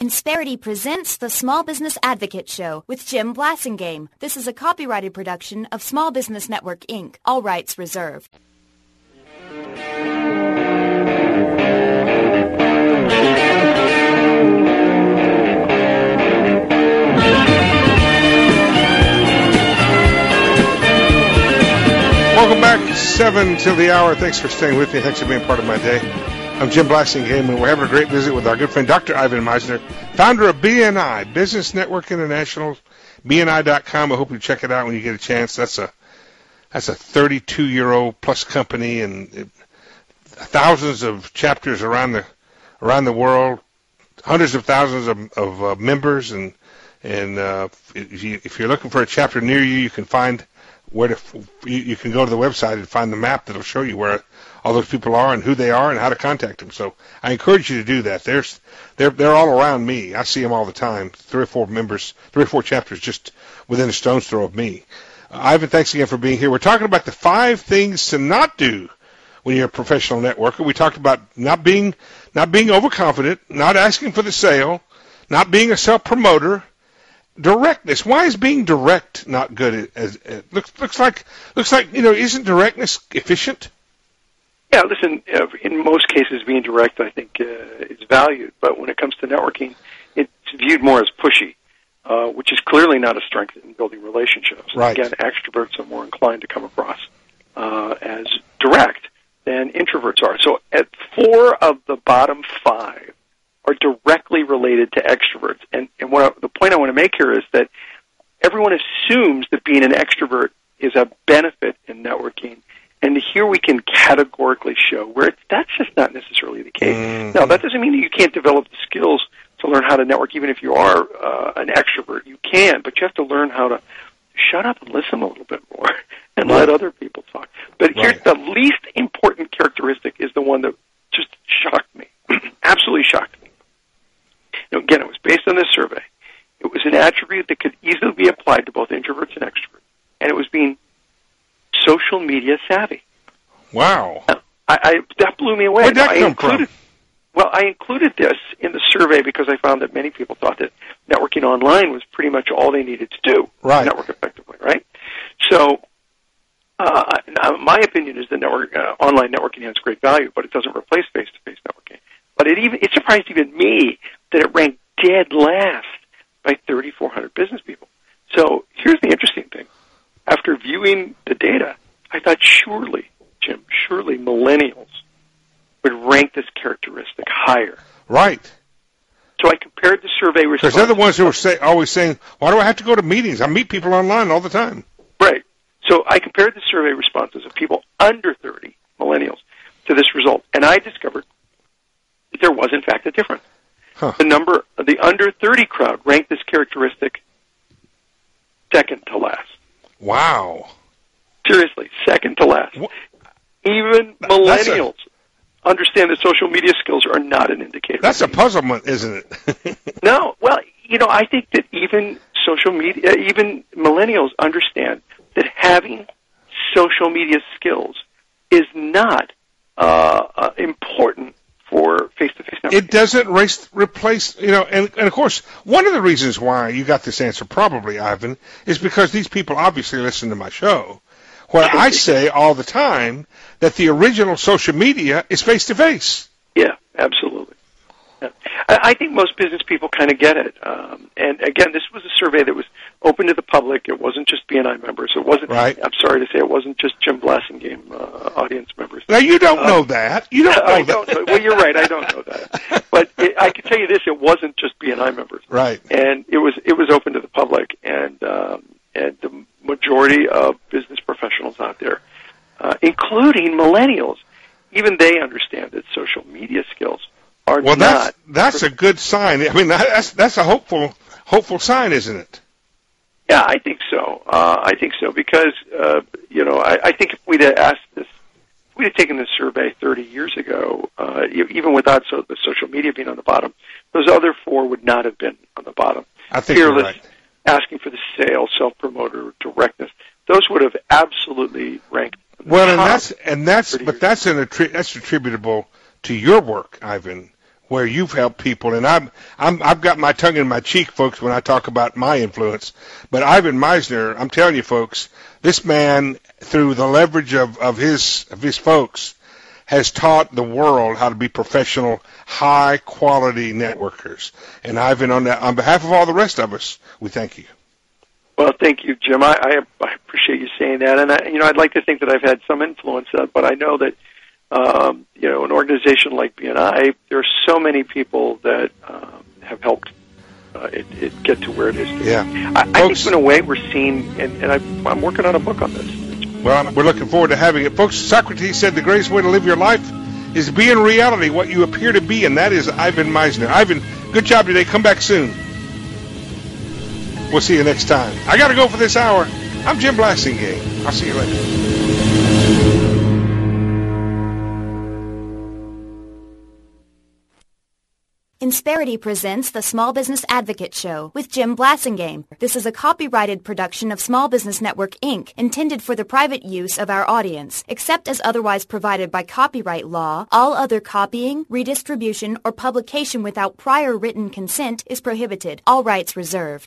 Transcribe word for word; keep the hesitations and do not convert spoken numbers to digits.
Insperity presents the Small Business Advocate Show with Jim Blasingame. This is a copyrighted production of Small Business Network, Incorporated. All rights reserved. Welcome back. Seven till the hour. Thanks for staying with me. Thanks for being part of my day. I'm Jim Blasingame, and we're having a great visit with our good friend Doctor Ivan Misner, founder of B N I, Business Network International, B N I dot com. I hope you check it out when you get a chance. That's a that's a thirty-two-year-old plus company, and it, thousands of chapters around the around the world, hundreds of thousands of, of uh, members, and and uh, if, you, if you're looking for a chapter near you, you can find where to. You, you can go to the website and find the map that'll show you where all those people are and who they are and how to contact them. So I encourage you to do that. There's, they're they're all around me. I see them all the time. Three or four members, three or four chapters just within a stone's throw of me. Uh, Ivan, thanks again for being here. We're talking about the five things to not do when you're a professional networker. We talked about not being not being overconfident, not asking for the sale, not being a self-promoter. Directness. Why is being direct not good? As, as looks looks like looks like you know, isn't directness efficient? Yeah, listen. Uh, in most cases, being direct, I think, uh, is valued. But when it comes to networking, it's viewed more as pushy, uh, which is clearly not a strength in building relationships. Right. Again, extroverts are more inclined to come across uh, as direct than introverts are. So, at four of the bottom five are directly related to extroverts. And, and what I, the point I want to make here is that everyone assumes that being an extrovert is a benefit in networking. And here we can categorically show where it's, that's just not necessarily the case. Mm-hmm. Now, that doesn't mean that you can't develop the skills to learn how to network, even if you are uh, an extrovert. You can, but you have to learn how to shut up and listen a little bit more and right. let other people talk. But right. here's the least important characteristic is the one that just shocked me, absolutely shocked me. Now, again, it was based on this survey. It was an attribute that could easily be applied to both introverts and extroverts, and it was being social media savvy. Wow. I, I, that blew me away. Where'd that I come included, from? Well, I included this in the survey because I found that many people thought that networking online was pretty much all they needed to do right. to network effectively, right? So, uh, my opinion is that network, uh, online networking has great value, but it doesn't replace face-to-face networking. But it even it surprised even me that it ranked dead last by thirty-four hundred business people. So here's the interesting thing. After viewing the data, I thought surely, Jim, surely millennials would rank this characteristic higher. Right. So I compared the survey responses. Because they're the ones who are say, always saying, why do I have to go to meetings? I meet people online all the time. Right. So I compared the survey responses of people under thirty, millennials, to this result. And I discovered that there was, in fact, a difference. Huh. The number, the under thirty crowd ranked this characteristic second to last. Wow. Seriously, second to last. What? Even millennials a, understand that social media skills are not an indicator. That's a puzzlement, isn't it? No. Well, you know, I think that even social media, even millennials understand that having social media skills is not uh, uh, important for face-to-face networking. It doesn't race, replace, you know, and, and of course, one of the reasons why you got this answer probably, Ivan, is because these people obviously listen to my show, where I say all the time that the original social media is face-to-face. Yeah, absolutely. Yeah. I, I think most business people kind of get it. Um, and again, this was a survey that was open to the public. It wasn't just B N I members. It wasn't. Right. I'm sorry to say, it wasn't just Jim Blasingame uh, audience members. Now you don't um, know that. You don't know I that. don't know. Well, you're right. I don't know that. But it, I can tell you this: it wasn't just B N I members. Right. And it was it was open to the public, and um, and the majority of business professionals out there, uh, including millennials, even they understand that social media skills are well, not. Well, that's that's a good sign. I mean, that's that's a hopeful hopeful sign, isn't it? Yeah, I think so. Uh, I think so because, uh, you know, I, I think if we'd have asked this, if we'd have taken this survey thirty years ago, uh, even without so, the social media being on the bottom, those other four would not have been on the bottom. I think Fearless, you're right. Asking for the sale, self-promoter, directness, those would have absolutely ranked. Well, and that's, and that's, but that's an attri- that's attributable to your work, Ivan, where you've helped people, and I'm, I'm, I've got my tongue in my cheek, folks, when I talk about my influence. But Ivan Misner, I'm telling you, folks, this man, through the leverage of, of his of his folks, has taught the world how to be professional, high-quality networkers. And Ivan, on that, on behalf of all the rest of us, we thank you. Well, thank you, Jim. I, I, I appreciate you saying that, and I, you know, I'd like to think that I've had some influence, uh, but I know that. Um, you know, an organization like B N I, there are so many people that um, have helped uh, it, it get to where it is today. Yeah. I, I think in a way we're seeing, and, and I, I'm working on a book on this. Well, we're looking forward to having it. Folks, Socrates said the greatest way to live your life is to be in reality what you appear to be, and that is Ivan Misner. Ivan, good job today. Come back soon. We'll see you next time. I got to go for this hour. I'm Jim Blasingame. I'll see you later. Insperity presents the Small Business Advocate Show with Jim Blasingame. This is a copyrighted production of Small Business Network, Incorporated, intended for the private use of our audience. Except as otherwise provided by copyright law, all other copying, redistribution, or publication without prior written consent is prohibited. All rights reserved.